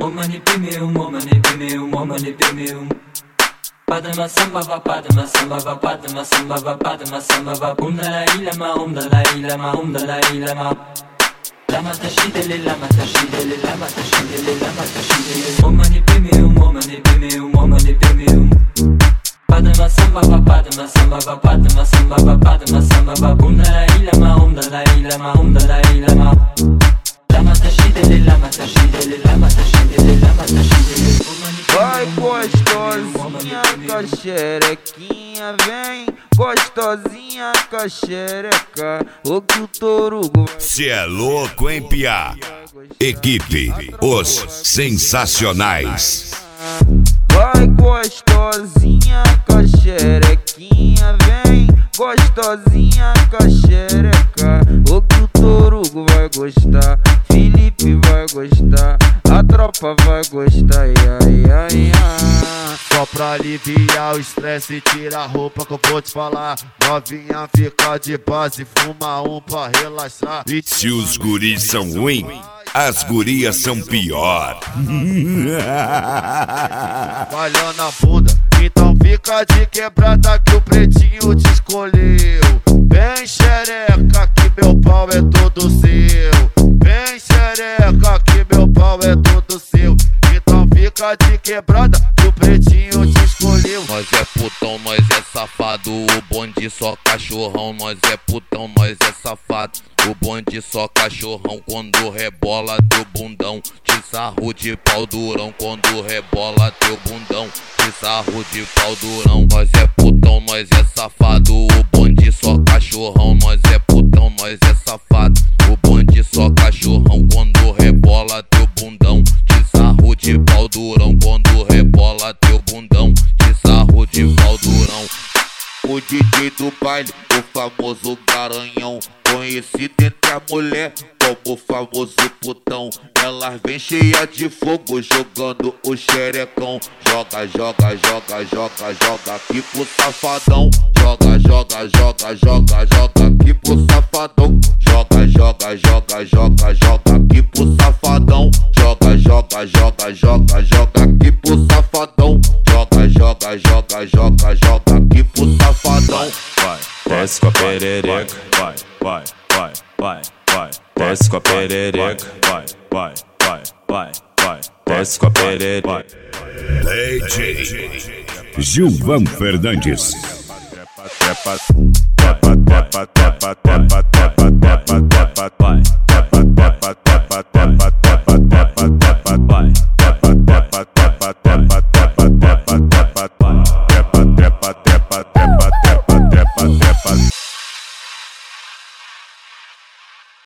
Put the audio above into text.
Omani pimium, omani pimium, omani pimium. Padma samba va, padma samba va, padma samba va, padma samba va. Dalai Lama, Dalai Lama, Dalai Lama. Lama tashidele, lama tashidele, lama tashidele, lama tashidele. Omani pimium, omani pimium, omani pimium. Padma samba va, padma samba va, padma samba va, padma samba va. Dalai Lama, Dalai Lama, Dalai Lama. Lama tashidele, lama tashidele, lama tashidele, lama tashidele. Vai gostosinha com a xerequinha, vem gostosinha com a xereca. O que o torugo vai... Cê é louco, hein, piá? Equipe Os Sensacionais. Vai gostosinha com a xerequinha, vem gostosinha com a xereca. O que o torugo vai gostar, Felipe vai gostar, a tropa vai gostar, ai, ai, ai. Só pra aliviar o estresse e tirar a roupa que eu vou te falar. Novinha fica de base, fuma um pra relaxar. Se os guris são ruins, as gurias são pior. Malhando a bunda, então fica de quebrada que o pretinho te escolheu. Vem xereca que meu pau é todo seu. Vem xereca que meu pau é todo seu. Então fica de quebrada que o pretinho te escolheu. Nós é putão, nós é safado. O bonde só cachorrão. Nós é putão, nós é safado. O bonde só cachorrão. Quando rebola teu bundão, de sarro de pau durão. Quando rebola teu bundão, de sarro de pau durão. Nós é putão, nós é safado. O bonde só cachorrão. Nós é putão, nós é safado. O bonde só cachorrão. Quando rebola teu bundão, de sarro de pau durão. Quando rebola teu bundão, de sarro de pau durão. O DJ do baile, o famoso garanhão, conhecido entre a mulher como o famoso putão. Elas vem cheia de fogo, jogando o xerecão. Joga, joga, joga, joga, joga aqui pro safadão. Joga, joga, joga, joga, joga aqui pro safadão. Joga, joga, joga, joga, joga aqui pro safadão. Joga, joga, joga, joga, joga aqui pro safadão. Joga, joga, joga, joga, joga aqui pro safadão. Vai, desce com a perereca. Vai, vai, vai, vai, vai. Desce com a perereca. Vai, vai, vai, vai, vai. Desce com a perereca. DJ Gilvan Fernandes. Trepa, trepa, trepa, trepa, trepa, trepa, trepa, trepa, trepa, trepa, vai.